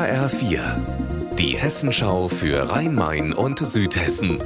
HR4, die Hessenschau für Rhein-Main und Südhessen.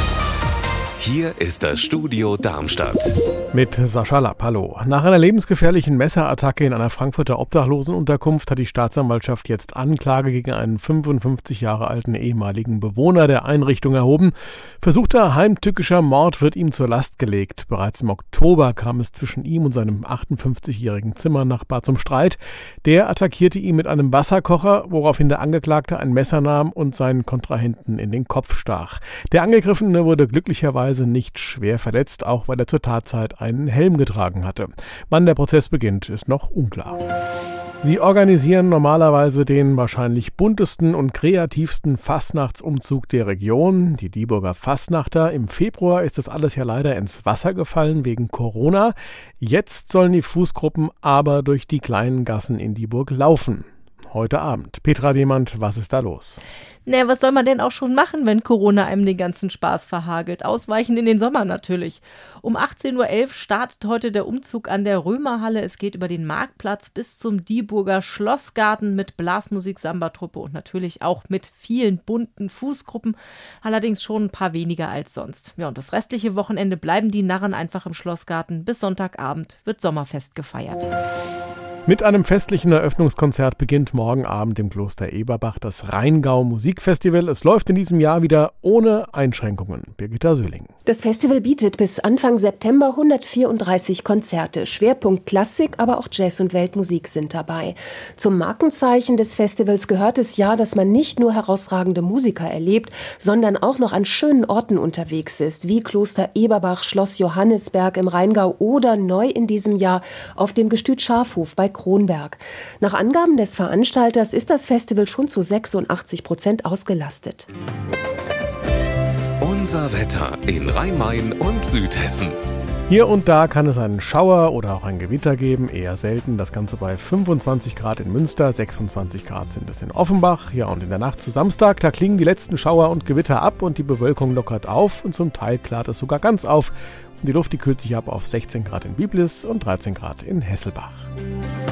Hier ist das Studio Darmstadt. Mit Sascha Lapp, hallo. Nach einer lebensgefährlichen Messerattacke in einer Frankfurter Obdachlosenunterkunft hat die Staatsanwaltschaft jetzt Anklage gegen einen 55 Jahre alten ehemaligen Bewohner der Einrichtung erhoben. Versuchter heimtückischer Mord wird ihm zur Last gelegt. Bereits im Oktober kam es zwischen ihm und seinem 58-jährigen Zimmernachbar zum Streit. Der attackierte ihn mit einem Wasserkocher, woraufhin der Angeklagte ein Messer nahm und seinen Kontrahenten in den Kopf stach. Der Angegriffene wurde glücklicherweise nicht schwer verletzt, auch weil er zur Tatzeit einen Helm getragen hatte. Wann der Prozess beginnt, ist noch unklar. Sie organisieren normalerweise den wahrscheinlich buntesten und kreativsten Fastnachtsumzug der Region, die Dieburger Fastnachter. Im Februar ist das alles ja leider ins Wasser gefallen wegen Corona. Jetzt sollen die Fußgruppen aber durch die kleinen Gassen in Dieburg laufen. Heute Abend. Petra Demand, was ist da los? Was soll man denn auch schon machen, wenn Corona einem den ganzen Spaß verhagelt? Ausweichen in den Sommer natürlich. Um 18.11 Uhr startet heute der Umzug an der Römerhalle. Es geht über den Marktplatz bis zum Dieburger Schlossgarten mit Blasmusik, Samba-Truppe und natürlich auch mit vielen bunten Fußgruppen. Allerdings schon ein paar weniger als sonst. Ja, und das restliche Wochenende bleiben die Narren einfach im Schlossgarten. Bis Sonntagabend wird Sommerfest gefeiert. Mit einem festlichen Eröffnungskonzert beginnt morgen Abend im Kloster Eberbach das Rheingau Musikfestival. Es läuft in diesem Jahr wieder ohne Einschränkungen. Birgitta Söhling. Das Festival bietet bis Anfang September 134 Konzerte. Schwerpunkt Klassik, aber auch Jazz und Weltmusik sind dabei. Zum Markenzeichen des Festivals gehört es ja, dass man nicht nur herausragende Musiker erlebt, sondern auch noch an schönen Orten unterwegs ist, wie Kloster Eberbach, Schloss Johannisberg im Rheingau oder neu in diesem Jahr auf dem Gestüt Schafhof bei Kronberg. Nach Angaben des Veranstalters ist das Festival schon zu 86% ausgelastet. Unser Wetter in Rhein-Main und Südhessen. Hier und da kann es einen Schauer oder auch ein Gewitter geben, eher selten. Das Ganze bei 25 Grad in Münster, 26 Grad sind es in Offenbach. Ja, und in der Nacht zu Samstag, da klingen die letzten Schauer und Gewitter ab und die Bewölkung lockert auf und zum Teil klart es sogar ganz auf. Und die Luft, die kühlt sich ab auf 16 Grad in Biblis und 13 Grad in Hesselbach.